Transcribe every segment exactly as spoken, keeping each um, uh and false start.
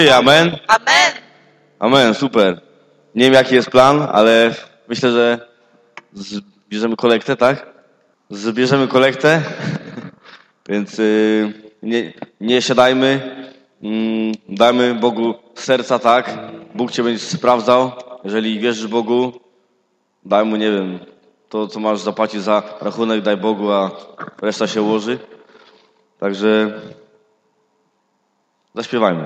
Amen. Amen. Amen, super. Nie wiem, jaki jest plan, ale myślę, że zbierzemy kolektę, tak? Zbierzemy kolektę, więc yy, nie, nie siadajmy, yy, dajmy Bogu serca, tak? Bóg cię będzie sprawdzał. Jeżeli wierzysz Bogu, daj Mu, nie wiem, to, co masz zapłacić za rachunek, daj Bogu, a reszta się ułoży. Także zaśpiewajmy.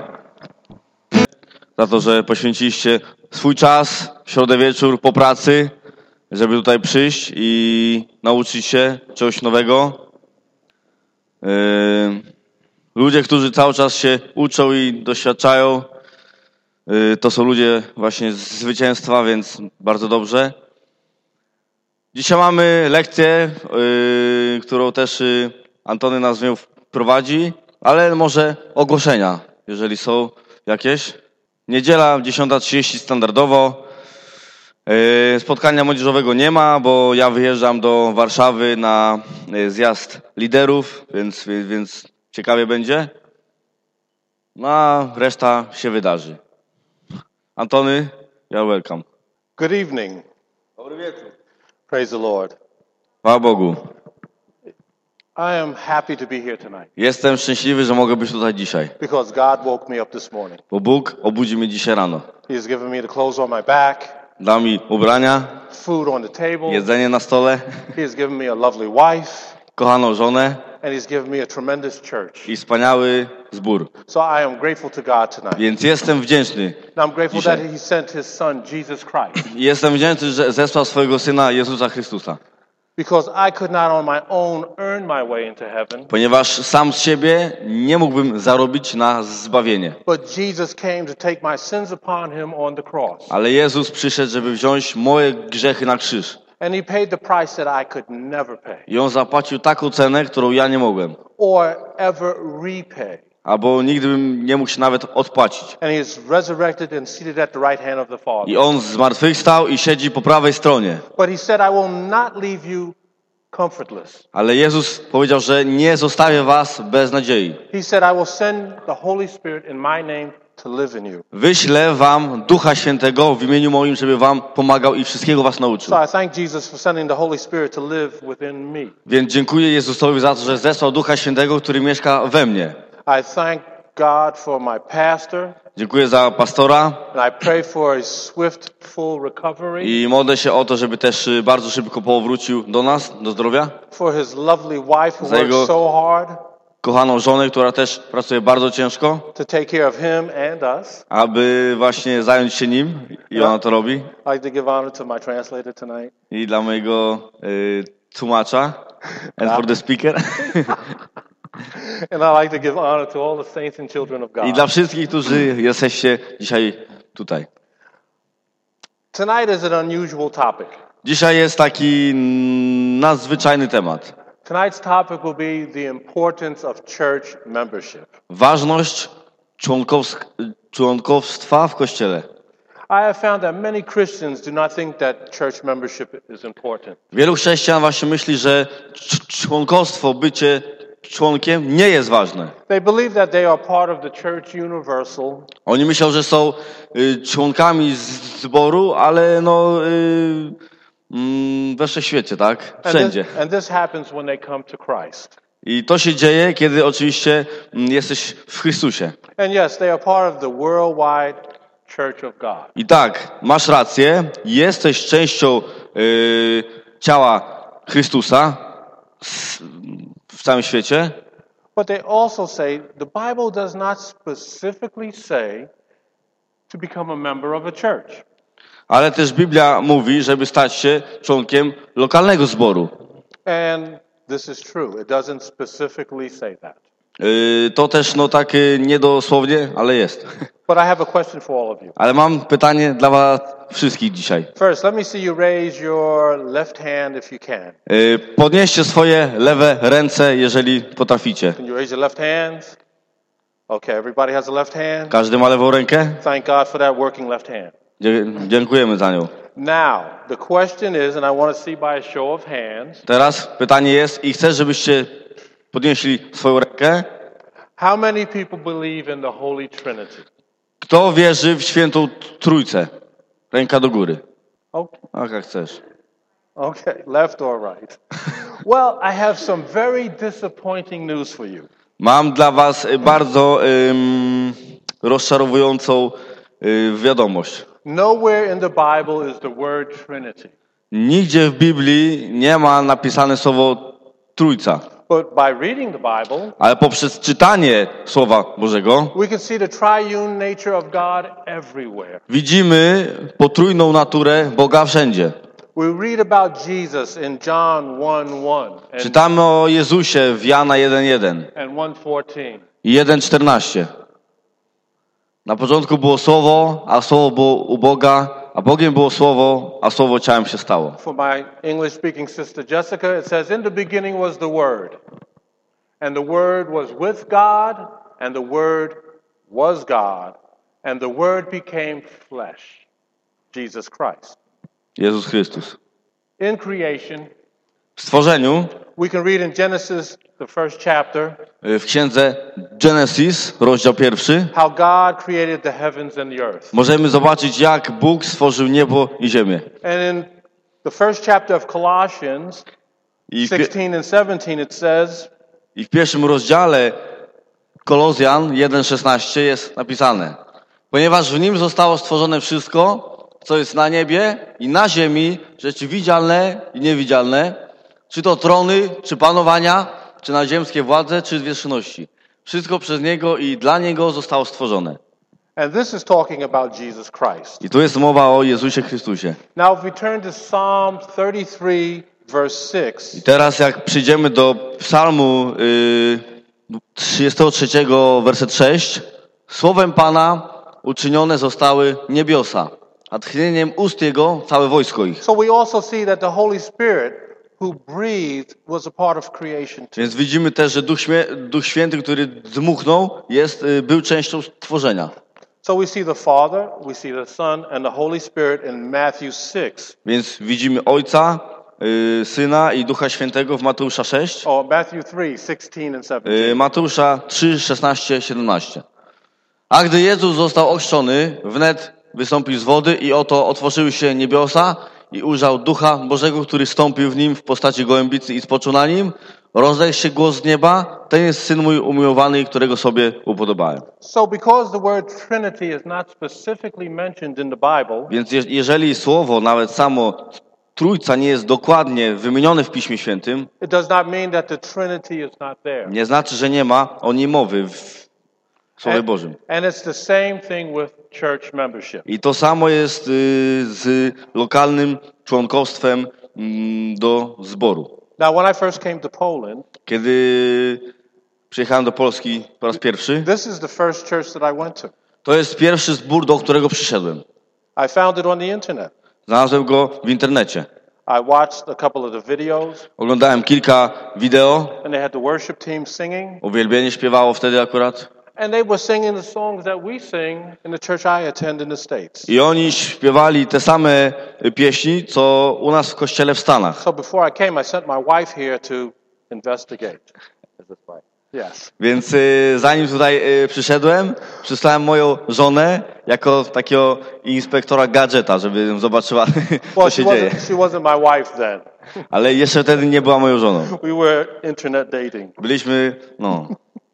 Za to, że poświęciliście swój czas, w środę wieczór po pracy, żeby tutaj przyjść i nauczyć się czegoś nowego. Yy, ludzie, którzy cały czas się uczą i doświadczają, yy, to są ludzie właśnie z zwycięstwa, więc bardzo dobrze. Dzisiaj mamy lekcję, yy, którą też yy, Antony nas w nią wprowadzi, ale może ogłoszenia, jeżeli są jakieś. Niedziela, dziesiąta trzydzieści standardowo. Spotkania młodzieżowego nie ma, bo ja wyjeżdżam do Warszawy na zjazd liderów, więc, więc ciekawie będzie. No a reszta się wydarzy. Antony, you're welcome. Good evening. Dobry wieczór. Praise the Lord. Chwała Bogu. I am happy to be here tonight Jestem szczęśliwy, że mogę być tutaj dzisiaj, because God woke me up this morning. bo Bóg obudził mnie dzisiaj rano. He has given me the clothes on my back, Dał mi ubrania, food on the table. jedzenie na stole, He has given me a lovely wife, kochaną żonę and He's given me a tremendous church. i wspaniały zbór. So I am grateful to God tonight. Więc jestem wdzięczny. And I'm grateful Dzisiaj. that He sent His Son, Jesus Christ, I jestem wdzięczny, że zesłał swojego Syna Jezusa Chrystusa. because I could not on my own earn my way into heaven, Ponieważ sam z siebie nie mógłbym zarobić na zbawienie. but Jesus came to take my sins upon Him on the cross. Ale Jezus przyszedł, żeby wziąć moje grzechy na krzyż. And He paid the price that I could never pay I On zapłacił taką cenę, którą ja nie mogłem. or ever repay. Albo nigdy bym nie mógł się nawet odpłacić. And He is resurrected and seated at the right hand of the Father. I On zmartwychwstał i siedzi po prawej stronie. But He said, I will not leave you comfortless. Ale Jezus powiedział, że nie zostawię was bez nadziei. He said, I will send the Holy Spirit in my name to live in you. Wyślę wam Ducha Świętego w imieniu moim, żeby wam pomagał i wszystkiego was nauczył. So I thank Jesus for sending the Holy Spirit to live within me. Więc dziękuję Jezusowi za to, że zesłał Ducha Świętego, który mieszka we mnie. I thank God for my pastor, Dziękuję za pastora and I pray for a swift, full recovery, i modlę się o to, żeby też bardzo szybko powrócił do nas, do zdrowia. for his lovely wife who Za jego- works so hard Kochaną żonę, która też pracuje bardzo ciężko, to take care of him and us. aby właśnie zająć się nim i ona to robi. I'd like to give honor to my translator tonight. I dla mojego y, tłumacza and for the speaker. And I'd like to give honor to all the saints and children of I God. dla wszystkich, którzy jesteście dzisiaj tutaj. Tonight is an unusual topic. Dzisiaj jest taki nadzwyczajny temat. Tonight's topic will be the importance of church membership. Ważność członkows- członkowstwa w Kościele. I have found that many Christians do not think that church membership is important. Wielu chrześcijan właśnie myśli, że cz- członkostwo, bycie członkiem nie jest ważne. They believe that they are part of the church universal, Oni myślą, że są y, członkami z- zboru, ale no y, mm, we wszechświecie, tak? and Wszędzie. this, and this happens when they come to Christ. I to się dzieje, kiedy oczywiście mm, jesteś w Chrystusie. And yes, they are part of the worldwide church of God. I tak, masz rację, jesteś częścią y, ciała Chrystusa s- w całym świecie, But they also say the Bible does not specifically say to become a member of a church. ale też Biblia mówi, żeby stać się członkiem lokalnego zboru. And this is true. It doesn't specifically say that. Y, to też no tak y, niedosłownie, ale jest. But I have a question for all of you. Ale mam pytanie dla was wszystkich dzisiaj. First, let me see you raise your left hand if you can. Y, podnieście swoje lewe ręce, jeżeli potraficie. Can you raise your left hand? Okay, everybody has a left hand. Każdy ma lewą rękę? Thank God for that working left hand. Dzie- dziękujemy za nią. Now, the question is, and I want to see by a show of hands, Teraz pytanie jest i chcę, żebyście podnieśli swoją rękę. how many people believe in the Holy Trinity? Kto wierzy w świętą Trójcę? Ręka do góry. Okay. Ach, jak chcesz. Okay, left or right? Well, I have some very disappointing news for you. Mam dla was bardzo ym, rozczarowującą y, wiadomość. Nowhere in the Bible is the word Trinity. Nigdzie w Biblii nie ma napisane słowo Trójca. But by reading the Bible, Ale poprzez czytanie Słowa Bożego we can see the triune nature of God everywhere. widzimy potrójną naturę Boga wszędzie. We read about Jesus in John one one and, Czytamy o Jezusie w Jana jeden jeden and one fourteen. i jeden czternaście. Na początku było Słowo, a Słowo było u Boga, a Bogiem było Słowo, a Słowo ciałem się stało. For my English-speaking sister Jessica, it says, in the beginning was the Word, and the Word was with God, and the Word was God, and the Word became flesh, Jesus Christ. Jezus Chrystus. In creation, W stworzeniu, we can read in Genesis, the first chapter, w księdze Genesis, rozdział pierwszy, how God created the heavens and the earth. możemy zobaczyć, jak Bóg stworzył niebo i ziemię. And in the first chapter of Colossians, I w, pie- sixteen and seventeen, it says, i w pierwszym rozdziale Kolozjan jeden szesnaście jest napisane: ponieważ w nim zostało stworzone wszystko, co jest na niebie i na ziemi, rzeczy widzialne i niewidzialne, czy to trony, czy panowania, czy naziemskie władze, czy zwierzchności. Wszystko przez Niego i dla Niego zostało stworzone. and this is talking about Jesus Christ. I tu jest mowa o Jezusie Chrystusie. Now, if we turn to Psalm thirty-three, verse six, I teraz jak przyjdziemy do psalmu y, trzydziestego trzeciego, werset sześć. Słowem Pana uczynione zostały niebiosa, a tchnieniem ust Jego całe wojsko ich. so we also see that the Holy Spirit who breathed was a part of creation too. Więc widzimy też, że Duch, Śmie- Duch Święty, który dmuchnął, jest, y, był częścią stworzenia. So we see the Father, we see the Son, and the Holy Spirit in Matthew six. Więc widzimy Ojca, y, Syna i Ducha Świętego w Mateusza sześć, Or Matthew three, sixteen and seventeen. y, Mateusza trzy, szesnaście, siedemnaście. A gdy Jezus został ochrzczony, wnet wystąpił z wody i oto otworzyły się niebiosa i ujrzał Ducha Bożego, który stąpił w nim w postaci gołębicy i spoczął na nim. Rozległ się głos z nieba: ten jest Syn mój umiłowany, którego sobie upodobałem. So because the word Trinity is not specifically mentioned in the Bible, Więc je- jeżeli słowo, nawet samo Trójca, nie jest dokładnie wymienione w Piśmie Świętym, it does not mean that the Trinity is not there. nie znaczy, że nie ma o niej mowy w Słowie And, Bożym. and it's the same thing with church membership. I to samo jest y, z lokalnym członkostwem mm, do zboru. Now, when I first came to Poland, Kiedy przyjechałem do Polski po raz pierwszy, this is the first church that I went to. to jest pierwszy zbór, do którego przyszedłem. I found it on the internet. Znalazłem go w internecie. I watched a couple of the videos, Oglądałem kilka wideo, and they had the worship team singing, uwielbienie śpiewało wtedy akurat. and they were singing the songs that we sing in the church I attend in the States. I oni śpiewali te same pieśni, co u nas w kościele w Stanach. So before I came, I sent my wife here to investigate. Is this right? Yes. Więc y, zanim tutaj y, przyszedłem, przysłałem moją żonę jako takiego inspektora gadżeta, żeby zobaczyła, co Well, she się dzieje. wasn't, she wasn't my wife then. Ale jeszcze wtedy nie była moją żoną. We were internet dating. Byliśmy, no,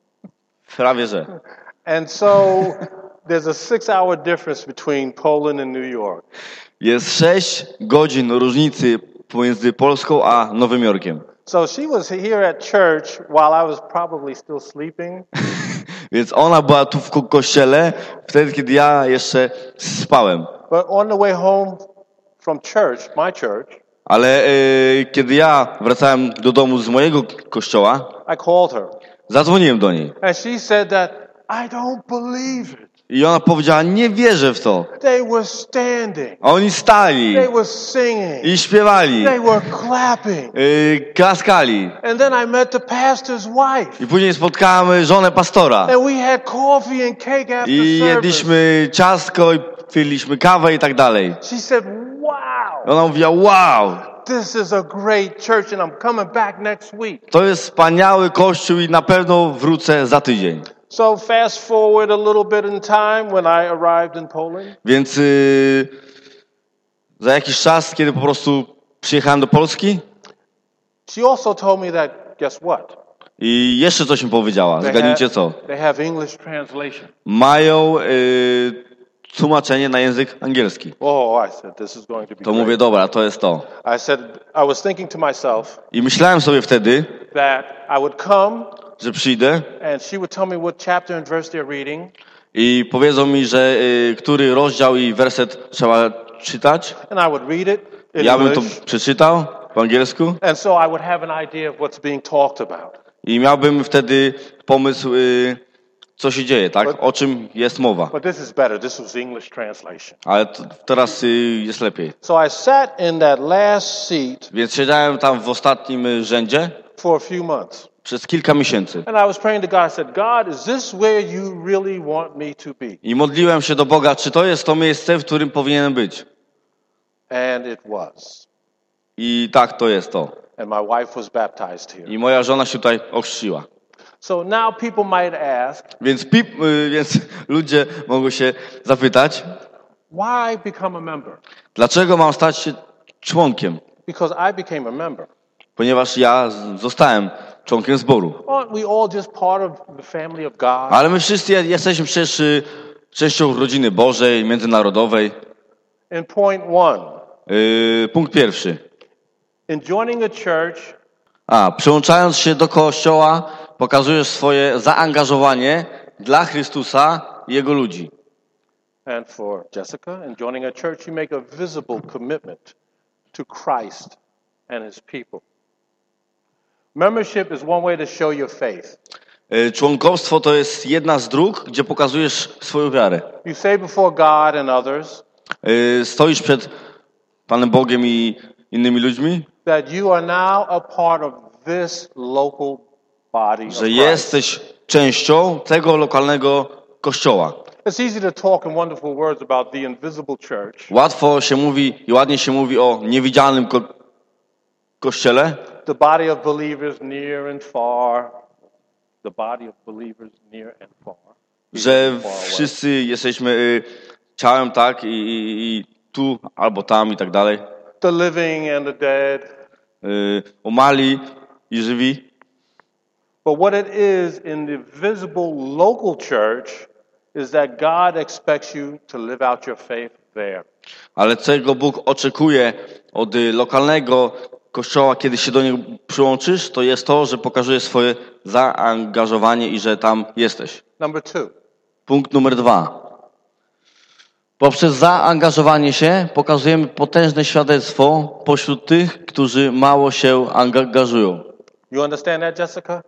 prawie że. And so there's a six-hour difference between Poland and New York. Jest sześć godzin różnicy pomiędzy Polską a Nowym Jorkiem. So she was here at church while I was probably still sleeping. Więc ona była tu w ko- kościele wtedy, kiedy ja jeszcze spałem. But on the way home from church, my church, Ale y, kiedy ja wracałem do domu z mojego kościoła, I called her. zadzwoniłem do niej. And she said that, I don't believe it. I ona powiedziała: nie wierzę w to. They were standing. A oni stali They were singing. i śpiewali, They were clapping. y, klaskali. And then I met the pastor's wife. I później spotkałem żonę pastora. And we had coffee and cake after I service. jedliśmy ciastko i piliśmy kawę i tak dalej. She said, wow, Ona mówiła: wow, this is a great church and I'm coming back next week. to jest wspaniały kościół i na pewno wrócę za tydzień. So fast forward a little bit in time when I arrived in Poland. Więc y, za jakiś czas, kiedy po prostu przyjechałem do Polski She also told me that, guess what? i jeszcze coś mi powiedziała. They Zgadnijcie have, co? they have English translation. Mają y, tłumaczenie na język angielski. Oh, I said, this is going to be To great. mówię, dobra, to jest to. I said, I was thinking to myself I myślałem sobie wtedy, that I would come że przyjdę and she would tell me what chapter and verse they're reading. i powiedzą mi, że y, który rozdział i werset trzeba czytać. And I would read it in Ja bym to English. przeczytał po angielsku And so I would have an idea of what's being talked about. i miałbym wtedy pomysł, y, co się dzieje, tak? O czym jest mowa. But this is better. This was English translation. Ale t- teraz y, jest lepiej. So I sat in that last seat Więc siedziałem tam w ostatnim y, rzędzie for a few months. przez kilka miesięcy. And I was praying to God. I said, God, is this where you really want me to be? I modliłem się do Boga, czy to jest to miejsce, w którym powinienem być. And it was. I tak, to jest to. And my wife was baptized here. I moja żona się tutaj ochrzciła. So now people might ask, Więc, pip, y, więc ludzie mogą się zapytać, why become a member? dlaczego mam stać się członkiem? Because I became a member. Ponieważ ja z- zostałem członkiem zboru. Aren't we all just part of the family of God? Ale my wszyscy jesteśmy przecież y, częścią rodziny Bożej, międzynarodowej. In point one, Yy, punkt pierwszy. in joining a church, A, przyłączając się do Kościoła, pokazujesz swoje zaangażowanie dla Chrystusa i Jego ludzi. and for Jessica, in joining a church, you make a visible commitment to Christ and his people. Membership is one way to show your faith. Yy, członkostwo to jest jedna z dróg, gdzie pokazujesz swoją wiarę. You say before God and others Yy, stoisz przed Panem Bogiem i innymi ludźmi, that you are now a part of this local body of że Christ. jesteś częścią tego lokalnego kościoła. It's easy to talk in wonderful words about the invisible church, Łatwo się mówi i ładnie się mówi o niewidzialnym ko- kościele, the body of believers near and far, the body of believers near and far. że Far away. wszyscy jesteśmy y, ciałem, tak, i, i, i tu albo tam i tak dalej. The living and the dead. Y, umali i żywi. But what it is in the visible local church is that God expects you to live out your faith there. Ale czego Bóg oczekuje od y, lokalnego kościoła, kiedy się do niego przyłączysz, to jest to, że pokazujesz swoje zaangażowanie i że tam jesteś. Number two, Punkt numer dwa. Poprzez zaangażowanie się pokazujemy potężne świadectwo pośród tych, którzy mało się angażują. you understand that, Jessica?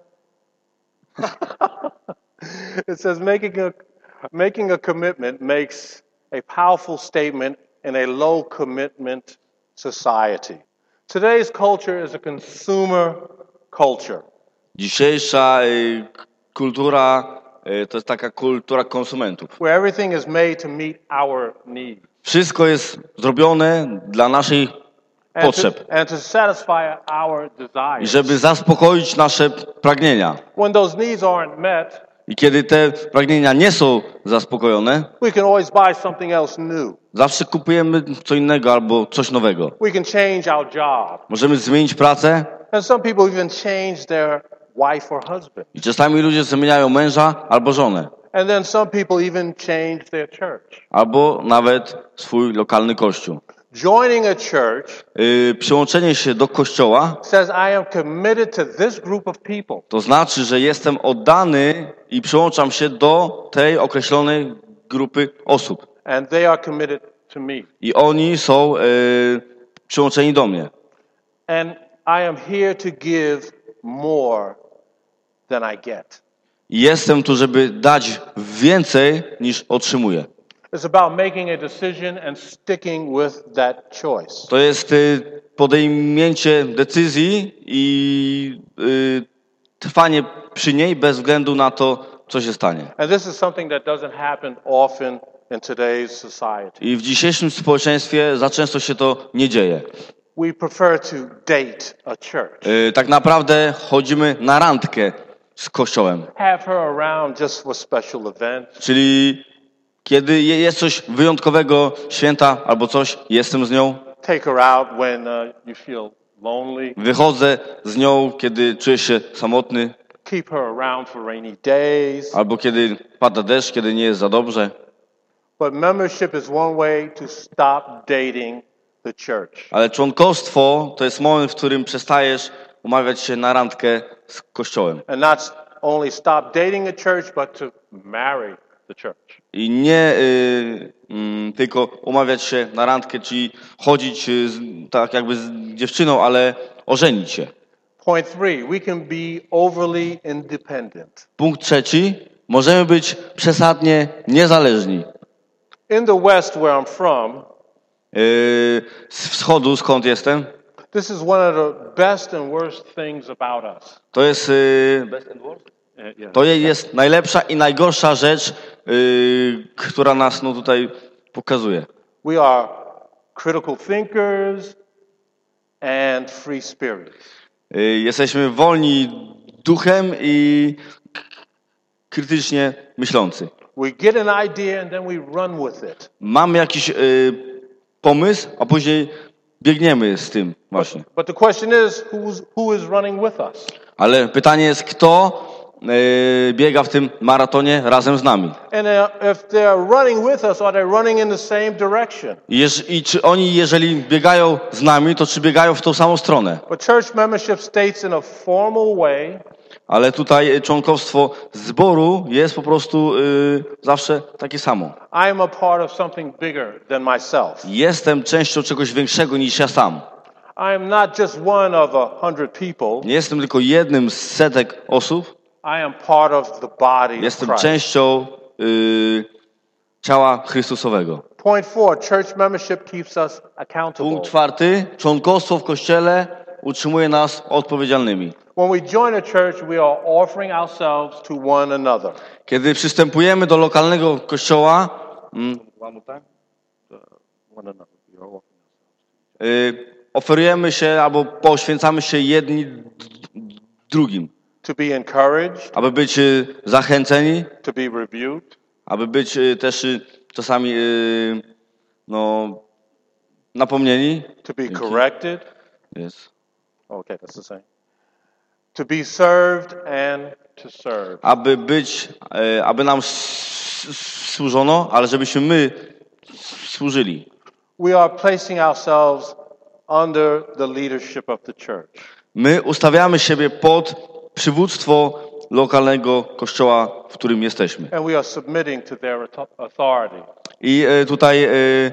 It says making a, making a commitment makes a powerful statement in a low commitment society. Today's culture is a consumer culture. Dzisiejsza y, kultura y, to jest taka kultura konsumentów. Where everything is made to meet our needs Wszystko jest zrobione dla naszych and to, potrzeb and to satisfy our i desires. żeby zaspokoić nasze pragnienia. When those needs aren't met, I kiedy te pragnienia nie są zaspokojone, we can always buy something else new. zawsze kupujemy co innego albo coś nowego. We can change our job. Możemy zmienić pracę And some people even change their wife or husband. i czasami ludzie zmieniają męża albo żonę, And then some people even change their church. albo nawet swój lokalny kościół. Joining a church Yy, przyłączenie się do kościoła says I am committed to this group of people. to znaczy, że jestem oddany i przyłączam się do tej określonej grupy osób. And they are committed to me. I oni są yy, przyłączeni do mnie. And I am here to give more than I get. I jestem tu, żeby dać więcej niż otrzymuję. It's about making a decision and sticking with that choice. To jest y, podejmięcie decyzji i y, trwanie przy niej bez względu na to, co się stanie. And this is something that doesn't happen often in today's society. I w dzisiejszym społeczeństwie za często się to nie dzieje. We prefer to date a church. Y, tak naprawdę chodzimy na randkę z Kościołem. Have her around just for special events. Czyli kiedy je- jest coś wyjątkowego, święta albo coś, jestem z nią. Take her out when uh, you feel lonely. Wychodzę z nią, kiedy czuję się samotny, Keep her around for rainy days. albo kiedy pada deszcz, kiedy nie jest za dobrze. But membership is one way to stop dating the church. Ale członkostwo to jest moment, w którym przestajesz umawiać się na randkę z Kościołem. And not only stop dating a church, but to marry the church. I nie y, mm, tylko umawiać się na randkę, czyli chodzić y, z, tak jakby z dziewczyną, ale ożenić się. Point three, we can be overly independent. Punkt trzeci. Możemy być przesadnie niezależni. In the West, where I'm from, Y, z wschodu, skąd jestem, this is one of the best and worst things about us. to jest, y, Uh, yeah. to jest najlepsza i najgorsza rzecz, y, która nas no, tutaj pokazuje. We are critical thinkers and free spirits. Y, Jesteśmy wolni duchem i k- krytycznie myślący. We get an idea and then we run with it. Mamy jakiś y, pomysł, a później biegniemy z tym właśnie. But the question is, who's, who is running with us? Ale pytanie jest, kto y, biega w tym maratonie razem z nami? And uh, if they're running with us, are they running in the same direction? I, jeż, I czy oni, jeżeli biegają z nami, to czy biegają w tą samą stronę? But church membership states in a formal way Ale tutaj członkostwo zboru jest po prostu y, zawsze takie samo. I am a part of something bigger than myself. Jestem częścią czegoś większego niż ja sam. I am not just one of a hundred people. Nie jestem tylko jednym z setek osób. I am part of the body of Jestem Christ. częścią y, ciała Chrystusowego. Point four, church membership keeps us accountable. Punkt czwarty. Członkostwo w Kościele utrzymuje nas odpowiedzialnymi. When we join a church, we are offering ourselves to one another. Kiedy przystępujemy do lokalnego kościoła, mm, One another. We are offering. y, oferujemy się albo poświęcamy się jedni d- d- drugim, To be encouraged, aby być y, zachęceni, to be rebuked, aby być y, też y, czasami y, no, napomnieni. to be Dzięki. corrected. Jest. Okay, that's the same. To be served and to serve. Aby być, y, aby nam s- s- służono, ale żebyśmy my służyli. We are placing ourselves under the leadership of the church. My ustawiamy siebie pod przywództwo lokalnego kościoła, w którym jesteśmy. And we are submitting to their auto- authority. I e, tutaj e,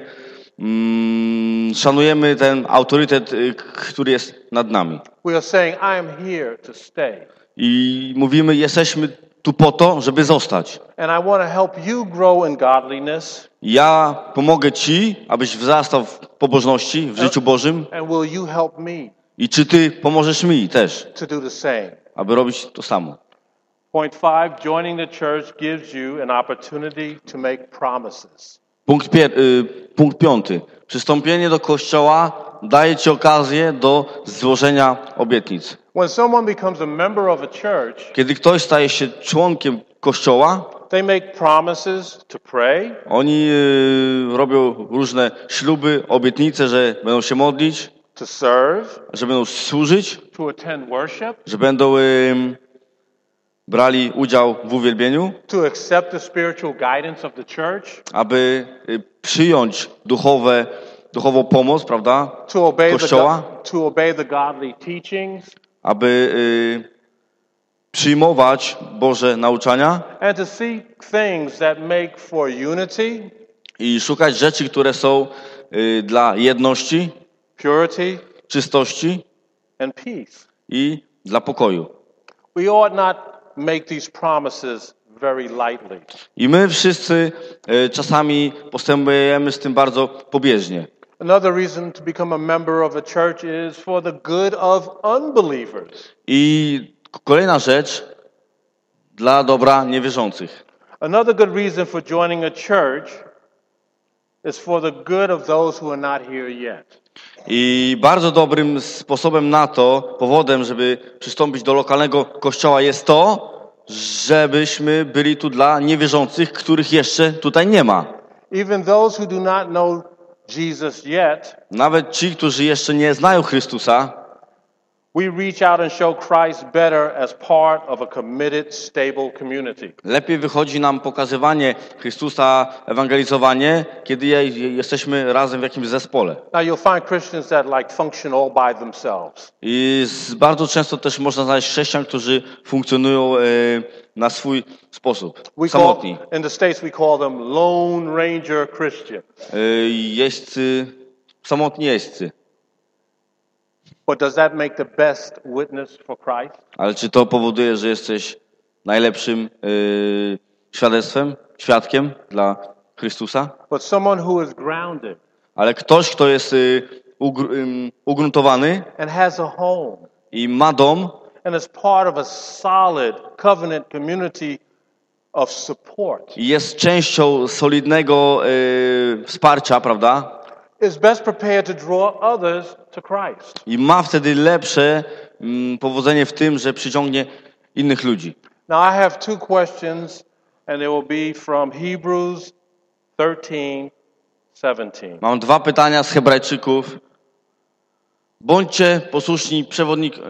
mm, szanujemy ten autorytet, e, k- który jest nad nami. We are saying, I am here to stay. I mówimy, jesteśmy tu po to, żeby zostać. And I want to help you grow in godliness. Ja pomogę Ci, abyś wzrastał w pobożności, w życiu Bożym. And will you help me I czy Ty pomożesz mi też, to do the same? aby robić to samo. Point five, joining the church gives you an opportunity to make promises. Punkt, pier- y, punkt piąty. Przystąpienie do kościoła daje Ci okazję do złożenia obietnic. When someone becomes a member of a church, Kiedy ktoś staje się członkiem kościoła, they make promises to pray, oni y, robią różne śluby, obietnice, że będą się modlić, to serve, że będą służyć, to attend worship, że będą y, brali udział w uwielbieniu, to accept the spiritual guidance of the church, aby y, przyjąć duchowe, duchową pomoc, prawda, to obey the, Kościoła. go- to obey the godly teachings, aby y, przyjmować Boże nauczania and to seek things that make for unity, i szukać rzeczy, które są y, dla jedności, purity, czystości and peace. i dla pokoju. We ought not make these promises very lightly. I my wszyscy y, czasami postępujemy z tym bardzo pobieżnie. Another reason to become a member of a church is for the good of unbelievers. I kolejna rzecz dla dobra niewierzących. Another good reason for joining a church is for the good of those who are not here yet. I bardzo dobrym sposobem na to, powodem, żeby przystąpić do lokalnego kościoła jest to, żebyśmy byli tu dla niewierzących, których jeszcze tutaj nie ma. Even those who do not know Jesus yet, Nawet ci, którzy jeszcze nie znają Chrystusa, we reach out and show Christ better as part of a committed, stable community. lepiej wychodzi nam pokazywanie Chrystusa, ewangelizowanie, kiedy je- jesteśmy razem w jakimś zespole. Now you'll find Christians that like function all by themselves. I z, bardzo często też można znaleźć chrześcijan, którzy funkcjonują e, na swój sposób, We call, samotni. in the States we call them Lone Ranger Christians. E, jeźdźcy, samotni jeźdźcy. But does that make the best witness for Christ? Ale czy to powoduje, że jesteś najlepszym e, świadectwem, świadkiem dla Chrystusa? But someone who is grounded Ale ktoś, kto jest e, ugr, ym, ugruntowany and has a home i ma dom and is part of a solid covenant community of support i jest częścią solidnego e, wsparcia, prawda? is best prepared to draw others to Christ. I ma wtedy lepsze mm, powodzenie w tym, że przyciągnie innych ludzi. Now I have two questions and they will be from Hebrews thirteen seventeen. Mam dwa pytania z Hebrajczyków. Bądźcie posłuszni przewodnikom.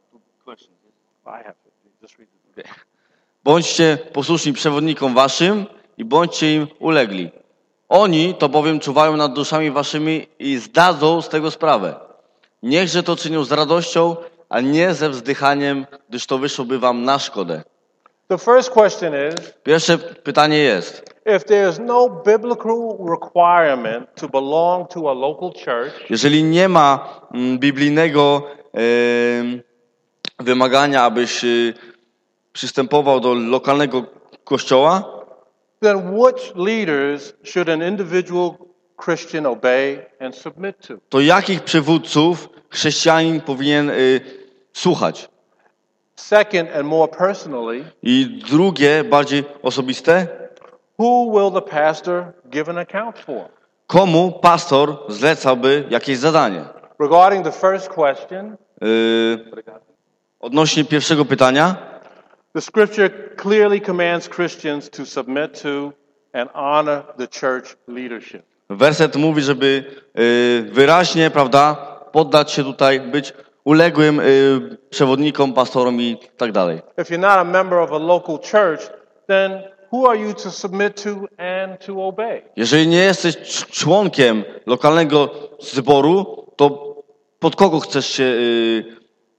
I have to just read it. Bądźcie posłuszni przewodnikom waszym i bądźcie im ulegli. Oni to bowiem czuwają nad duszami waszymi i zdadzą z tego sprawę. Niechże to czynią z radością, a nie ze wzdychaniem, gdyż to wyszłoby wam na szkodę. The first question is, Pierwsze pytanie jest, if there is no biblical requirement to belong to a local church, jeżeli nie ma mm, biblijnego em, wymagania, abyś y, przystępował do lokalnego kościoła, then which leaders should an individual Christian obey and submit to? to jakich przywódców chrześcijanin powinien y, słuchać? Second, and more personally, I drugie, bardziej osobiste, who will the pastor give an account for? komu pastor zlecałby jakieś zadanie? Regarding the first question, Y, odnośnie pierwszego pytania, the scripture clearly commands Christians to submit to and honor the church leadership. werset mówi, żeby y, wyraźnie, prawda, poddać się tutaj, być uległym y, przewodnikom, pastorom i tak dalej. If you're not a member of a local church, then who are you to submit to and to obey? Jeżeli nie jesteś cz- członkiem lokalnego zboru, to pod kogo chcesz się y,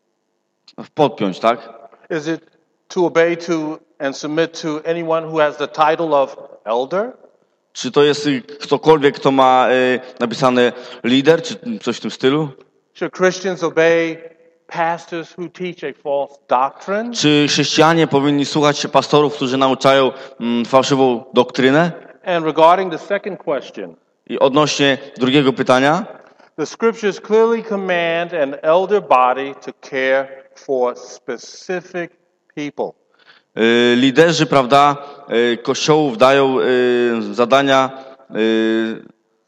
podpiąć, tak? Is it to obey to and submit to anyone who has the title of elder? Czy to jest y, ktokolwiek, kto ma y, napisane lider, czy coś w tym stylu? Should Christians obey pastors who teach a false doctrine? Czy chrześcijanie powinni słuchać się pastorów, którzy nauczają mm, fałszywą doktrynę? And regarding the second question, I odnośnie drugiego pytania, the scriptures clearly command an elder body to care for specific people. y, liderzy, prawda, y, kościołów dają y, zadania y,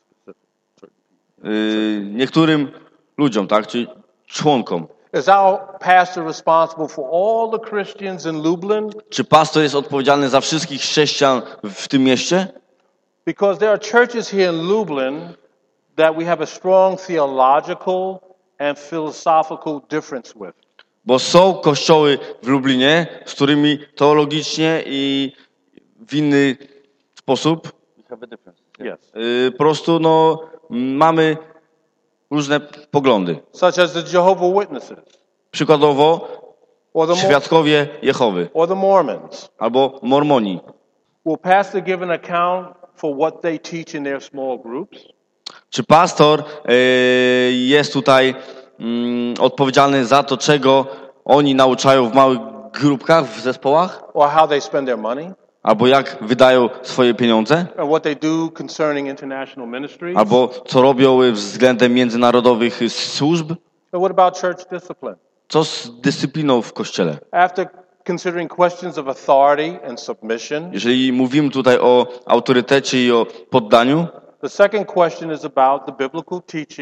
y, niektórym ludziom, tak, czyli członkom. Is our pastor responsible for all the Christians in Lublin? Czy pastor jest odpowiedzialny za wszystkich chrześcijan w tym mieście? Because there are churches here in Lublin that we have a strong theological and philosophical difference with. Bo są kościoły w Lublinie, z którymi teologicznie i w inny sposób Yes. y, po prostu no, mamy różne poglądy. Such as the Jehovah's Witnesses Przykładowo or the, Mor- świadkowie Jehowy or the Mormons. albo Mormoni. Will pastor give an account for what they teach in their small groups? Czy pastor y, jest tutaj mm, odpowiedzialny za to, czego oni nauczają w małych grupkach, w zespołach? Or how they spend their money? Albo jak wydają swoje pieniądze? And what they do concerning international ministries? Albo co robią względem międzynarodowych służb? And what about church discipline? Co z dyscypliną w Kościele? After considering questions of authority and submission, Jeżeli mówimy tutaj o autorytecie i o poddaniu, the second question is about the biblical teaching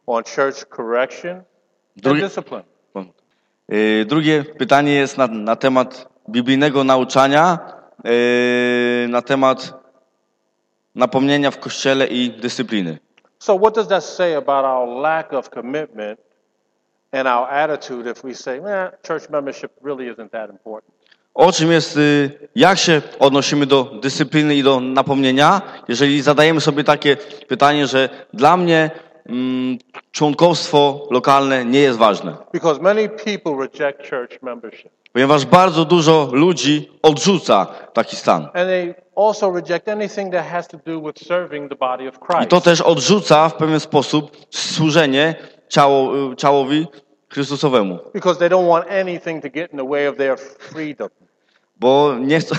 on church correction and Drugie, discipline. yy, drugie pytanie jest na, na temat biblijnego nauczania, yy, na temat napomnienia w Kościele i dyscypliny. So what does that say about our lack of commitment and our attitude if we say, man, church membership really isn't that important? O czym jest, yy, jak się odnosimy do dyscypliny i do napomnienia, jeżeli zadajemy sobie takie pytanie, że dla mnie mm, członkostwo lokalne nie jest ważne. Because many people reject church membership. Ponieważ bardzo dużo ludzi odrzuca taki stan. And they also reject anything that has to do with serving the body of I Christ. to też odrzuca w pewien sposób służenie ciało, ciałowi Chrystusowemu. Because they don't want anything to get in the way of their freedom. Bo nie chcą,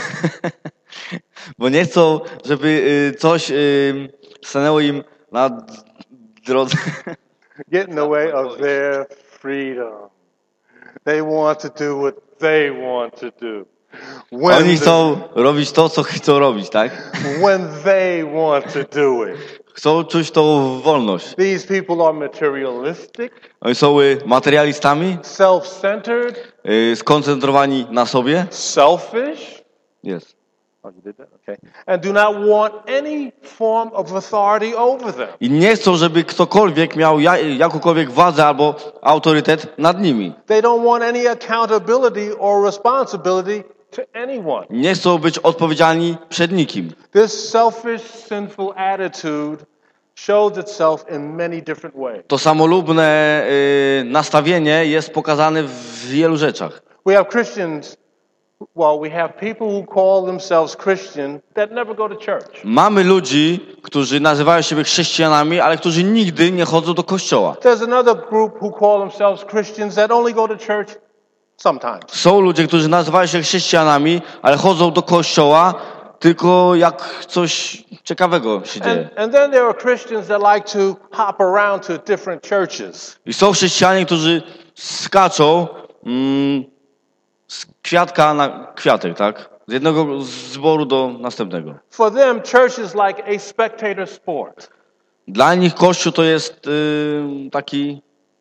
bo nie chcą, żeby y, coś y, stanęło im na drodze. Get in the way of their freedom. They want to do what they want to do. When Oni the- chcą robić to, co chcą robić, tak? when they want to do it. Chcą czuć tą wolność. These people are materialistic, Oni są y, materialistami, self-centered, y, skoncentrowani na sobie. selfish. Jest. Oh, you did that? Okay. And do not want any form of authority over them. I nie chcą, żeby ktokolwiek miał ja, jakąkolwiek władzę albo autorytet nad nimi. They don't want any accountability or responsibility to anyone. Nie chcą być odpowiedzialni przed nikim. This selfish, sinful attitude shows itself in many different ways. To samolubne y, nastawienie jest pokazane w wielu rzeczach. We have Christians, well, we have people who call themselves Christian that never go to church. Mamy ludzi, którzy nazywają siebie chrześcijanami, ale którzy nigdy nie chodzą do kościoła. There's another group who call themselves Christians that only go to church sometimes. Są ludzie, którzy nazywają się chrześcijanami, ale chodzą do kościoła tylko jak coś ciekawego się dzieje. And, and then there are Christians that like to hop around to different churches. I są chrześcijanie, którzy skaczą mm, z kwiatka na kwiatek, tak? Z jednego zboru do następnego. For them, church is like a spectator sport. Dla nich Kościół to jest y, taki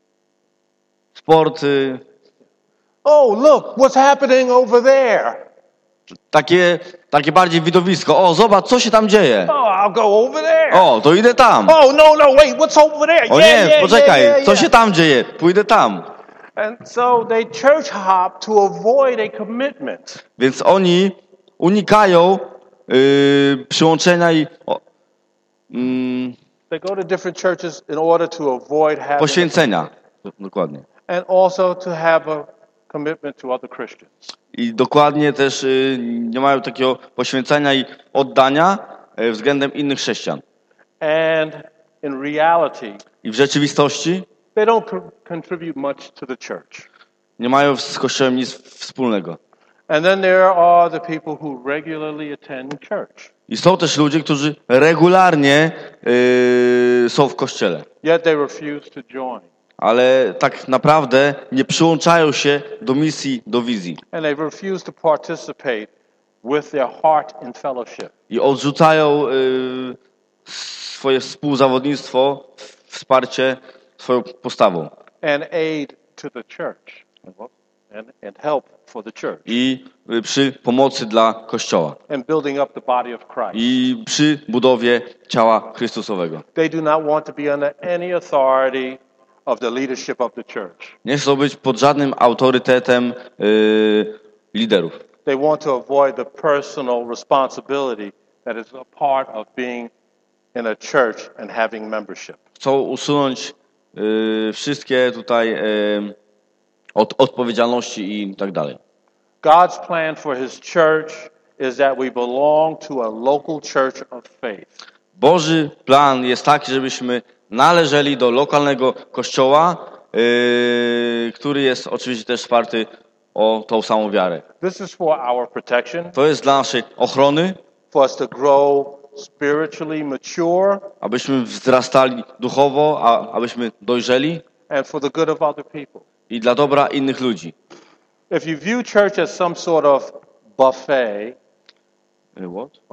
sport, y, Oh, look, what's happening over there? takie, takie bardziej widowisko. O, zobacz, co się tam dzieje. Oh, I'll go over there. O, to idę tam. Oh, no, no, wait, what's over there? O Yeah, nie, yeah, poczekaj, yeah, yeah, co yeah. się tam dzieje? Pójdę tam. And so they church hop to avoid a commitment. Więc oni unikają y, przyłączenia i o, mm, They go to different churches in order to avoid having poświęcenia. Dokładnie. and also to have a commitment to other Christians. I dokładnie też y, nie mają takiego poświęcenia i oddania y, względem innych chrześcijan. And in reality, I w rzeczywistości they don't co- contribute much to the church. nie mają z Kościołem nic wspólnego. And then there are the people who regularly attend church, I są też ludzie, którzy regularnie y, są w Kościele. yet they refuse to join. Ale tak naprawdę nie przyłączają się do misji, do wizji. And they refuse to participate with their heart in fellowship. I odrzucają y, swoje współzawodnictwo, wsparcie swoją postawą. And aid to the church. And, and help for the church. I y, przy pomocy dla Kościoła. And building up the body of Christ. I przy budowie ciała Chrystusowego. They do not want to be under any authority of the leadership of the church. Nie chcą być pod żadnym autorytetem y, liderów. They want to avoid the personal responsibility that is a part of being in a church and having membership. Chcą usunąć y, wszystkie tutaj y, od, odpowiedzialności i tak dalej. God's plan for his church is that we belong to a local church of faith. Boży plan jest taki, żebyśmy należeli do lokalnego kościoła, yy, który jest oczywiście też wsparty o tą samą wiarę. This is for our protection, To jest dla naszej ochrony, for us to grow spiritually mature, abyśmy wzrastali duchowo, a, abyśmy dojrzeli and for the good of other people. i dla dobra innych ludzi. If you view church as some sort of buffet, What?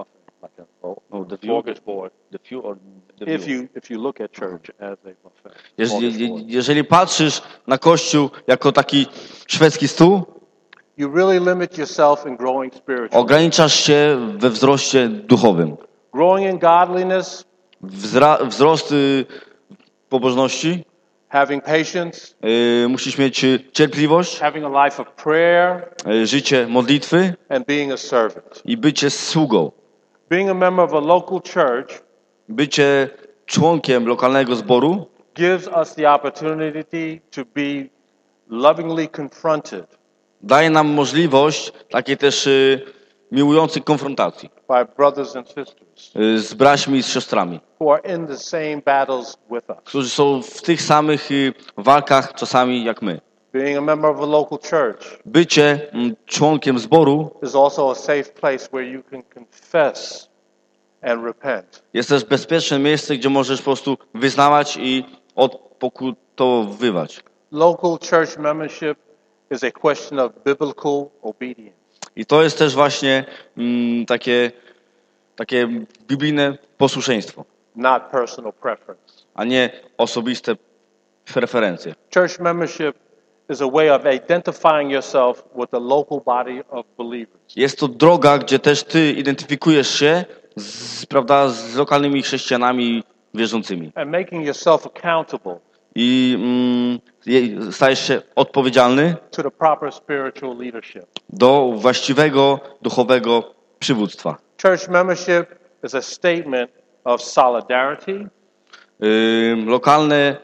like a oh, No, the view, Mortgage board. the view or the If view. you if you look at church as a buffet. Jeżeli, Mortgage board. jeżeli patrzysz na Kościół jako taki szwedzki stół, You really limit yourself in growing spiritually. ograniczasz się we wzroście duchowym. Growing in godliness, Wzra- wzrost y, pobożności, having patience, y, musisz mieć y, cierpliwość, having a life of prayer, y, życie modlitwy and being a servant. i bycie sługą. Being a member of a local church Bycie członkiem lokalnego zboru gives us the opportunity to be lovingly confronted daje nam możliwość takiej też y, miłującej konfrontacji by brothers and sisters y, z braćmi i z siostrami, who are in the same battles with us. którzy są w tych samych y, walkach czasami jak my. Being a member of a local church Bycie mm, członkiem zboru is also a safe place where you can confess and repent. jest też bezpieczne miejsce, gdzie możesz po prostu wyznawać i odpokutowywać. Local church membership is a question of biblical obedience. I to jest też właśnie mm, takie, takie biblijne posłuszeństwo, not personal preference. a nie osobiste preferencje. Church membership is a way of identifying yourself with the local body of believers. Jest to droga, gdzie też ty identyfikujesz się z, prawda, z lokalnymi chrześcijanami wierzącymi. And making yourself accountable I mm, je- stajesz się odpowiedzialny to the proper spiritual leadership. do właściwego duchowego przywództwa. Church membership is a statement of solidarity Yy, lokalne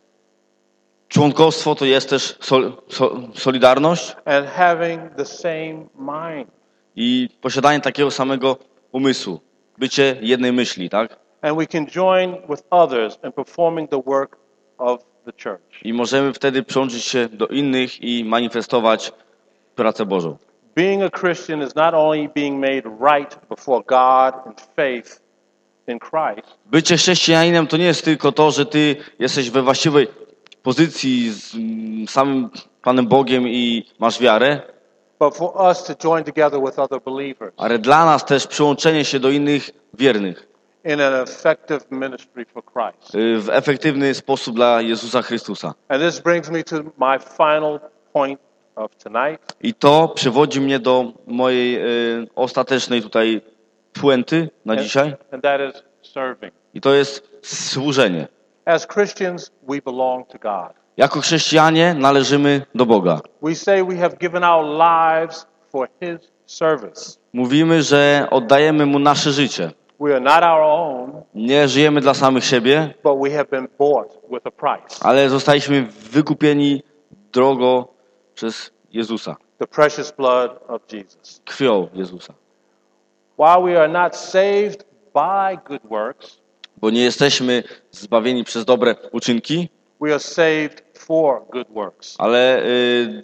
członkostwo to jest też sol, so, solidarność and having the same mind. i posiadanie takiego samego umysłu, bycie jednej myśli, tak? And we can join with others in performing the work of the church. I możemy wtedy przyłączyć się do innych i manifestować pracę Bożą. Being a Christian is not only being made right before God in faith in Christ, Bycie chrześcijaninem to nie jest tylko to, że ty jesteś we właściwej pozycji z mm, samym Panem Bogiem i masz wiarę, but for us to join together with other believers ale dla nas też przyłączenie się do innych wiernych in an effective ministry for Christ. y, w efektywny sposób dla Jezusa Chrystusa. And this brings me to my final point of tonight, I to przywodzi mnie do mojej y, ostatecznej tutaj puenty na dzisiaj. and that is serving. I to jest służenie. As Christians, we belong to God. Jako chrześcijanie należymy do Boga. We say we have given our lives for His service. Mówimy, że oddajemy Mu nasze życie. We are not our own, Nie żyjemy dla samych siebie, but we have been bought with a price. ale zostaliśmy wykupieni drogo przez Jezusa. The precious blood of Jesus. Krwią Jezusa. While we are not saved by good works, Bo nie jesteśmy zbawieni przez dobre uczynki, we are saved for good works. ale... y,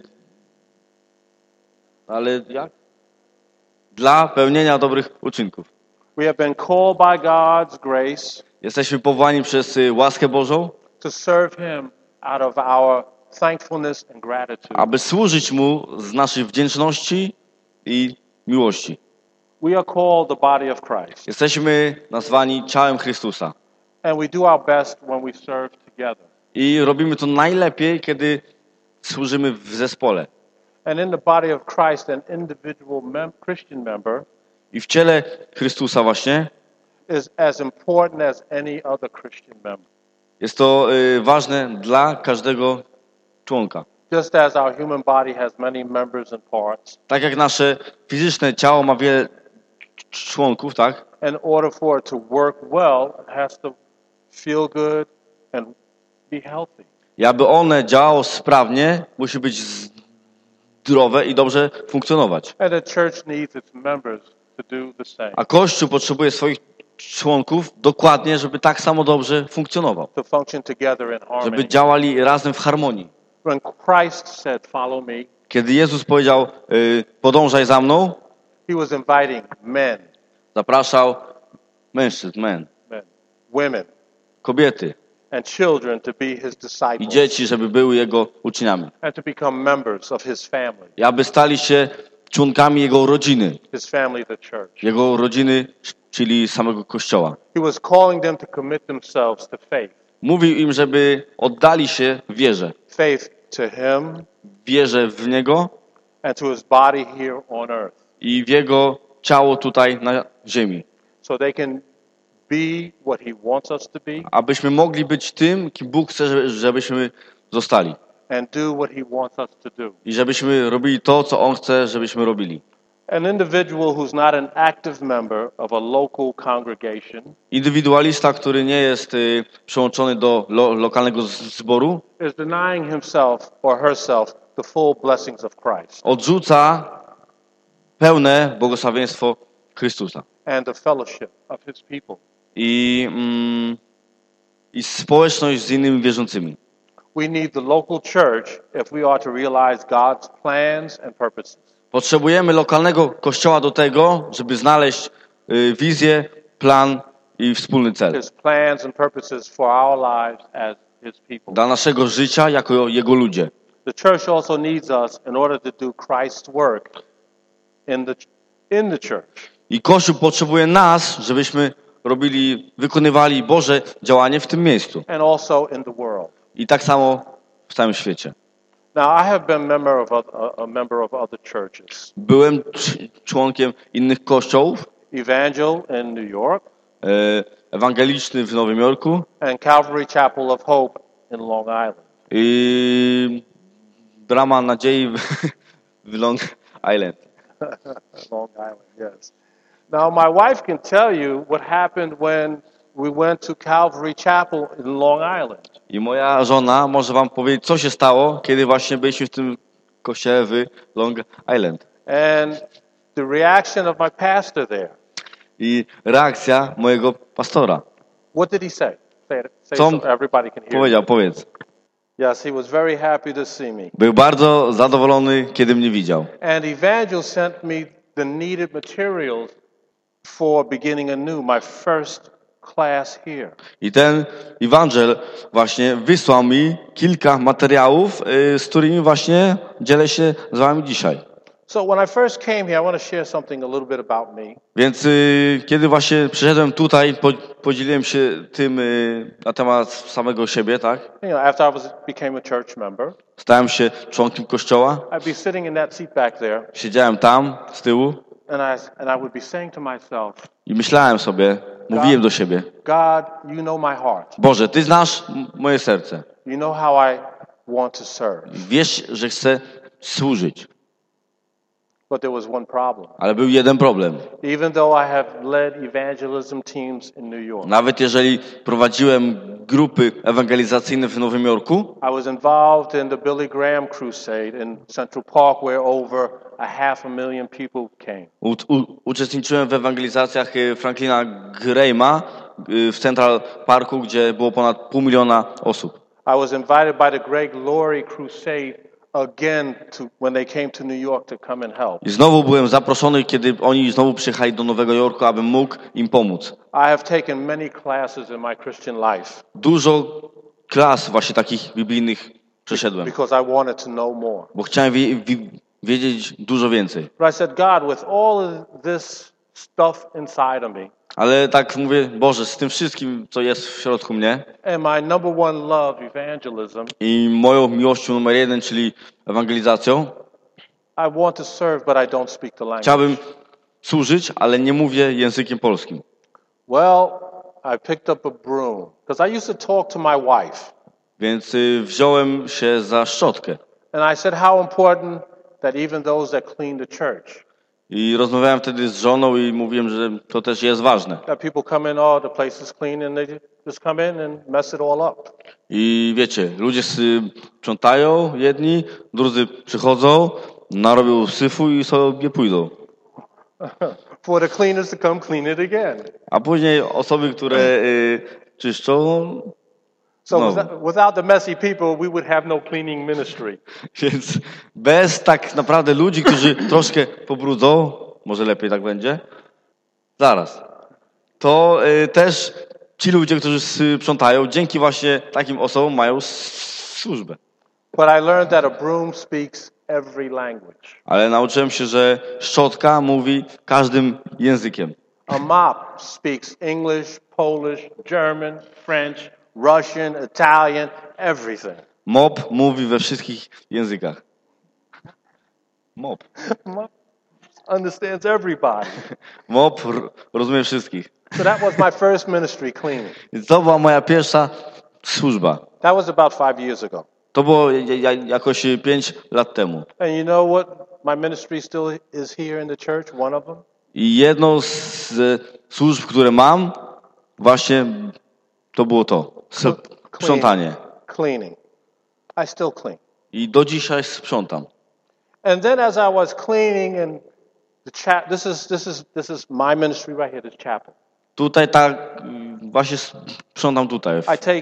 ale jak? Dla pełnienia dobrych uczynków. We have been called by God's grace Jesteśmy powołani przez y, łaskę Bożą, to serve Him out of our thankfulness and gratitude. aby służyć Mu z naszej wdzięczności i miłości. We are called the body of Christ, Jesteśmy nazwani ciałem Chrystusa. and we do our best when we serve together. I robimy to najlepiej, kiedy służymy w zespole. And in the body of Christ, an individual mem- Christian member I w ciele Chrystusa właśnie is as important as any other Christian member. jest to y, ważne dla każdego członka. Just as our human body has many members and parts, Tak jak nasze fizyczne ciało ma wiele członków, tak? in order for it to work well, it has to feel good and be healthy. I aby one działało sprawnie, musi być zdrowe i dobrze funkcjonować. And the church needs its members to do the same, A Kościół potrzebuje swoich członków dokładnie, żeby tak samo dobrze funkcjonował. to function together in Żeby harmony. działali razem w harmonii. When Christ said, "Follow me," Kiedy Jezus powiedział, y, podążaj za mną, He was inviting men, zapraszał mężczyzn, men, men, women, kobiety and children to be His i disciples dzieci, żeby były Jego uczniami. and to become members of His family, I aby stali się członkami Jego rodziny, His family, the church. Jego rodziny czyli samego Kościoła. He was calling them to commit themselves to faith. Mówił im, żeby oddali się wierze. Faith to him Wierze w Niego and to his body here on earth. i w Jego ciało tutaj na ziemi. So they can be what he wants us to be Abyśmy mogli być tym, kim Bóg chce, żeby- żebyśmy zostali. and do what he wants us to do. I żebyśmy robili to, co On chce, żebyśmy robili. An individual who's not an active member of a local congregation Indywidualista, który nie jest y, przyłączony do lo, lokalnego z- zboru, is denying himself or herself the full blessings of Christ odrzuca pełne błogosławieństwo Chrystusa. and the fellowship of his people. I, mm, i społeczność z innymi wierzącymi. We need the local church if we are to realize God's plans and purposes. Potrzebujemy lokalnego kościoła do tego, żeby znaleźć y, wizję, plan i wspólny cel. His plans and purposes for our lives as his people. Dla naszego życia jako Jego ludzie. The church also needs us in order to do Christ's work in the in the church. I Kościół potrzebuje nas, żebyśmy robili, wykonywali Boże działanie w tym miejscu. And also in the world. I tak samo w całym świecie. Now, I have been member of a, a member of other churches. Byłem cz- członkiem innych kościołów, Evangel in New York e, ewangeliczny w Nowym Jorku and Calvary Chapel of Hope in Long Island. i Brama Nadziei w, w Long Island. Long Island, yes. Now, my wife can tell you what happened when we went to Calvary Chapel in Long Island. I moja żona może wam powiedzieć, co się stało, kiedy właśnie byliśmy w tym kościele w Long Island. And the reaction of my pastor there. I reakcja mojego pastora. What did he say? Say it say Co it so everybody can hear. powiedział, powiedz. Yes, he was very happy to see me. Był bardzo zadowolony, kiedy mnie widział. And Evangel sent me the needed materials for beginning anew, my first class here. I ten Ewangel właśnie wysłał mi kilka materiałów, y, z którymi właśnie dzielę się z wami dzisiaj. So when I first came here, I want to share something a little bit about me. Więc y, kiedy właśnie przyszedłem tutaj, po, podzieliłem się tym y, na temat samego siebie, tak? You know, after I was became a church member, Stałem się członkiem kościoła, I'd be sitting in that seat back there, siedziałem tam z tyłu and I and I would be saying to myself, i myślałem sobie, mówiłem do siebie, God, you know my heart. Boże, Ty znasz m- moje serce. You know how I want to serve. Wiesz, że chcę służyć. But there was one problem. Ale był jeden problem. Even though I have led evangelism teams in New York, Nawet jeżeli prowadziłem grupy ewangelizacyjne w Nowym Jorku, I was involved in the Billy Graham crusade in Central Park where over a half a million people came. u, u, uczestniczyłem w ewangelizacjach y, Franklina Grahama y, w Central Parku, gdzie było ponad pół miliona osób. I was invited by the Greg Laurie crusade again to when they came to New York to come and help. I znowu byłem zaproszony, kiedy oni znowu przyjechali do Nowego Jorku, abym mógł im pomóc. I have taken many classes in my Christian life Dużo klas właśnie takich biblijnych przeszedłem, because I wanted to know more. bo chciałem wie, wie, wiedzieć dużo więcej. But I said, God, with all of this stuff inside of me, Ale tak mówię, Boże, z tym wszystkim, co jest w środku mnie and my number one love, evangelism, i moją miłością numer jeden, czyli ewangelizacją, I want to serve, but I don't speak the language. chciałbym służyć, ale nie mówię językiem polskim. Well, I picked up a broom because I used to talk to my wife, Więc y, wziąłem się za szczotkę and I said how important that even those that clean the church, i rozmawiałem wtedy z żoną i mówiłem, że to też jest ważne. that people come in, oh, the place is clean, and they just come in and mess it all up. I wiecie, ludzie sprzątają jedni, drudzy przychodzą, narobią syfu i sobie pójdą. For the cleaners to come clean it again. A później osoby, które y, czyszczą, So No. without, without the messy people, we would have no cleaning ministry. więc bez tak naprawdę ludzi, którzy troszkę pobrudzą, może lepiej tak będzie, zaraz, to y, też ci ludzie, którzy sprzątają, dzięki właśnie takim osobom mają s- służbę. But I learned that a broom speaks every language. Ale nauczyłem się, że szczotka mówi każdym językiem. A mop speaks English, Polish, German, French, Russian, Italian, everything. Mop mówi we wszystkich językach. Mop. Mop understands everybody. Mop r- rozumie wszystkich. So that was my first ministry, cleaning. Więc to była moja pierwsza służba. That was about five years ago. To było ja- ja- jakoś pięć lat temu. And you know what my ministry still is here in the church, one of them? I jedną z e, służb, które mam, właśnie to było to. Sprzątanie. Cleaning. I still clean. I do dzisiaj sprzątam. And then as I was cleaning and the chap this is this is this is my ministry right here, this chapel. Tutaj tak mm, właśnie sprzątam tutaj. I take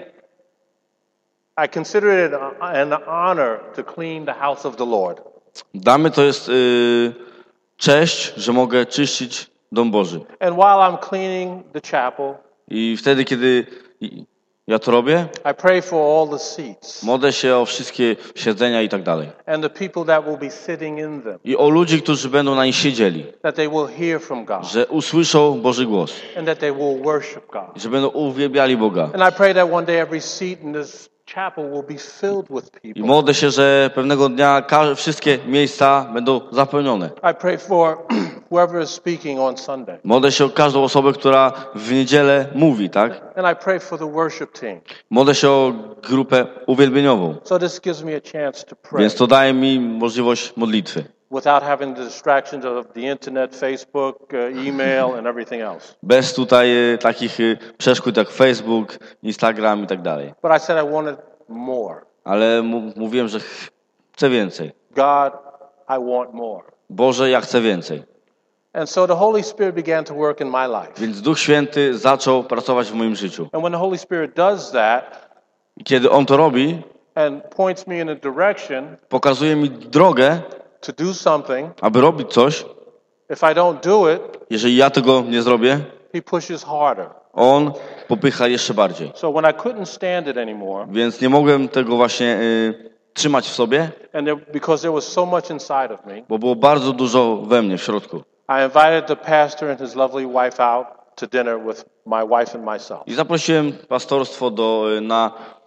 I consider it an honor to clean the house of the Lord. Dla mnie to jest y, cześć, że mogę czyścić dom Boży. And while I'm cleaning the chapel, I wtedy, kiedy ja to robię, I pray for all the seats modlę się o wszystkie siedzenia i tak dalej. and the people that will be sitting in them, I o ludzi, którzy będą na nich siedzieli. that they will hear from God Że usłyszą Boży głos. and that they will worship God. Że będą uwielbiali Boga. And I pray that one day every seat in this chapel will be filled with I people. modlę się, że pewnego dnia ka- wszystkie miejsca będą zapełnione. I pray for whoever is speaking on Sunday. Modlę się o każdą osobę, która w niedzielę mówi, tak? And I pray for the worship team. Modlę się o grupę uwielbieniową. So this gives me a chance to pray Więc to daje mi możliwość modlitwy. without having the distractions of the internet, Facebook, uh, email, and everything else. Bez tutaj e, takich e, przeszkód jak Facebook, Instagram i tak dalej. But I said I wanted more. Ale mu- mówiłem, że ch- chcę więcej. God, I want more. Boże, ja chcę więcej. And so the Holy Spirit began to work in my life. Więc Duch Święty zaczął pracować w moim życiu. And when the Holy Spirit does that I kiedy On to robi, and points me in a direction pokazuje mi drogę, to do something, aby robić coś. if I don't do it, Jeżeli ja tego nie zrobię, He pushes harder. On popycha jeszcze bardziej. So when I couldn't stand it anymore, Więc nie mogłem tego właśnie y, trzymać w sobie, and there, because there was so much inside of me, bo było bardzo dużo we mnie w środku. I invited the pastor and his lovely wife out to dinner with my wife and myself. I zaprosiłem pastorstwo do, y, na,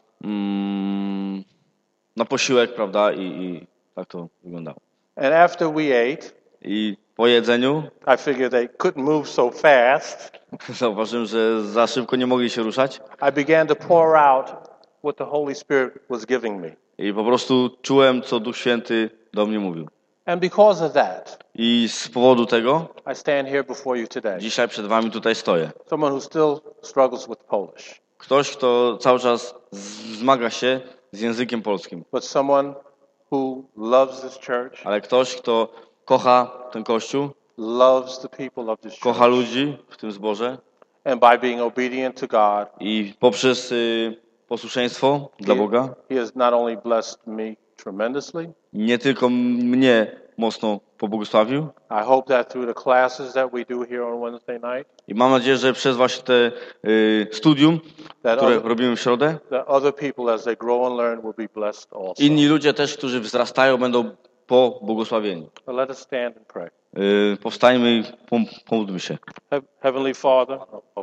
mm, na posiłek, prawda, i, i tak to wyglądało. And after we ate, I po jedzeniu I figured they couldn't move so fast. zauważyłem, że za szybko nie mogli się ruszać I began to pour out what the Holy Spirit was giving me. i po prostu czułem, co Duch Święty do mnie mówił. And because of that, I z powodu tego I stand here before you today. dzisiaj przed wami tutaj stoję. Someone who still struggles with Polish, Ktoś, kto cały czas z- zmaga się z językiem polskim, but someone who loves this church, ale ktoś, kto kocha ten Kościół, loves the people of this kocha church, ludzi w tym zborze and by being obedient to God, i poprzez y, posłuszeństwo dla he, Boga he has not only blessed me tremendously, nie tylko mnie mocno pobłogosławił I hope that through the classes that we do here on Wednesday night, i mam nadzieję, że przez właśnie te y, studium, that które other, robimy w środę, that other people as they grow and learn will be blessed also. inni ludzie też, którzy wzrastają, będą pobłogosławieni. So let us stand and pray. Y, powstańmy i pom- pomódlmy się. He- Heavenly Father, oh, oh,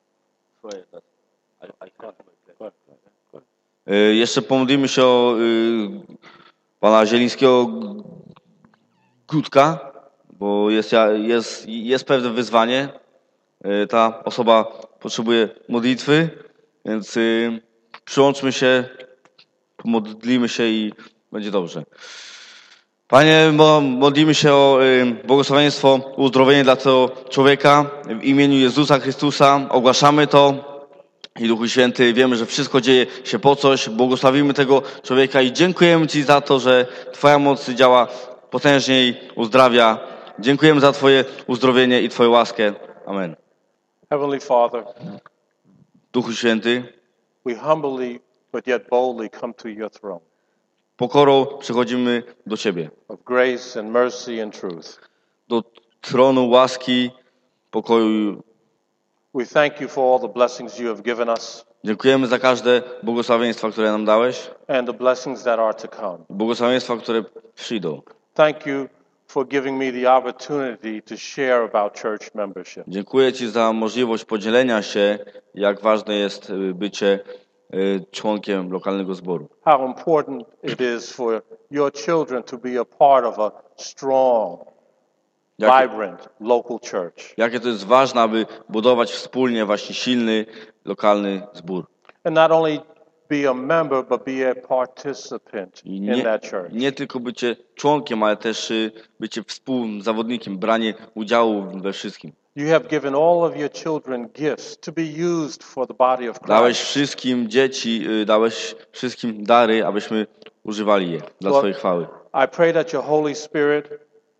Y, jeszcze pomodlimy się o y, pana Zielińskiego Gutka, bo jest, ja- jest, jest pewne wyzwanie. Y, ta osoba potrzebuje modlitwy, więc y, przyłączmy się, pomodlimy się i będzie dobrze. Panie, mo- modlimy się o y, błogosławieństwo, uzdrowienie dla tego człowieka w imieniu Jezusa Chrystusa. Ogłaszamy to i Duchu Święty, wiemy, że wszystko dzieje się po coś. Błogosławimy tego człowieka i dziękujemy Ci za to, że Twoja moc działa potężnie i uzdrawia. Dziękujemy za Twoje uzdrowienie i Twoją łaskę. Amen. Heavenly Father, Duchu Święty, we humbly but yet boldly come to your throne pokorą przychodzimy do Ciebie. of grace and mercy and truth. Do tronu łaski, pokoju. We thank you for all the blessings you have given us Dziękujemy za każde błogosławieństwa, które nam dałeś. and the blessings that are to come. Błogosławieństwa, które przyjdą. Thank you for giving me the opportunity to share about church membership. Dziękuję Ci za możliwość podzielenia się, jak ważne jest y, bycie y, członkiem lokalnego zboru. How important it is for your children to be a part of a strong, Jakie, vibrant local church. jakie to jest ważne, aby budować wspólnie właśnie silny, lokalny zbór. And not only be a member, but be a participant I in nie, that church. nie tylko bycie członkiem, ale też y, bycie współzawodnikiem, branie udziału we wszystkim. You have given all of your children gifts to be used for the body of Dałeś Christ. wszystkim dzieci, y, dałeś wszystkim dary, abyśmy używali je dla Lord, swojej chwały. I pray that your Holy Spirit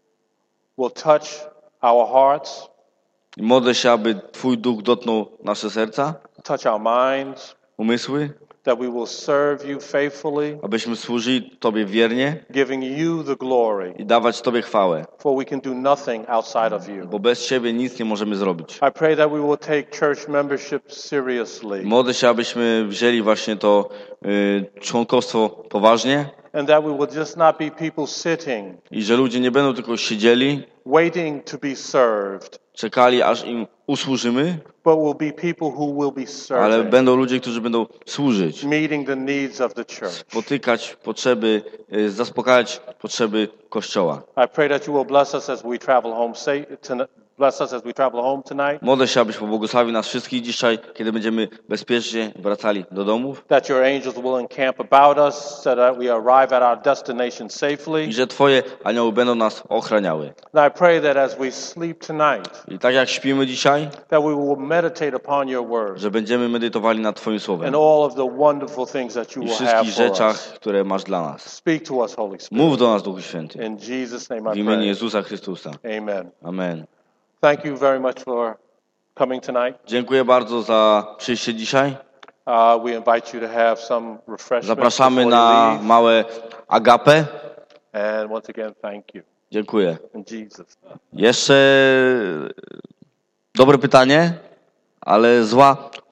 will touch our hearts, I modlę się, aby Twój Duch dotknął nasze serca, touch our minds, umysły, that we will serve you faithfully, abyśmy służyli Tobie wiernie giving you the glory, i dawać Tobie chwałę, for we can do nothing outside of you. bo bez Ciebie nic nie możemy zrobić. I pray that we will take church membership seriously Modlę się, abyśmy wzięli właśnie to y, członkostwo poważnie and that we will just not be people sitting, i że ludzie nie będą tylko siedzieli, waiting to be served, czekali, aż im usłużymy, but will be people who will be ale serving, będą ludzie, którzy będą służyć, meeting the needs of the church. spotykać potrzeby, y, zaspokajać potrzeby Kościoła. I pray that you will bless us as we travel home safe tonight. Bless us as we travel home tonight. Modlę się, abyś pobłogosławił nas wszystkich dzisiaj, kiedy będziemy bezpiecznie wracali do domów That your angels will encamp about us so that we arrive at our destination safely. i że Twoje anioły będą nas ochraniały. And I pray that as we sleep tonight, I tak jak śpimy dzisiaj, that we will meditate upon your word że będziemy medytowali nad Twoim and Słowem all of the wonderful things that you i will have wszystkich for rzeczach, us. które masz dla nas. Speak to us, Holy Spirit. Mów do nas, Duchu Święty. In Jesus' name W I imieniu pray. Jezusa Chrystusa. Amen. Amen. Thank you very much for coming tonight. Dziękuję bardzo za przyjście dzisiaj. Uh, we invite you to have some refreshments Zapraszamy before you na leave. małe agapę. And once again, thank you. Dziękuję. In Jesus' name. Jeszcze dobre pytanie, ale zła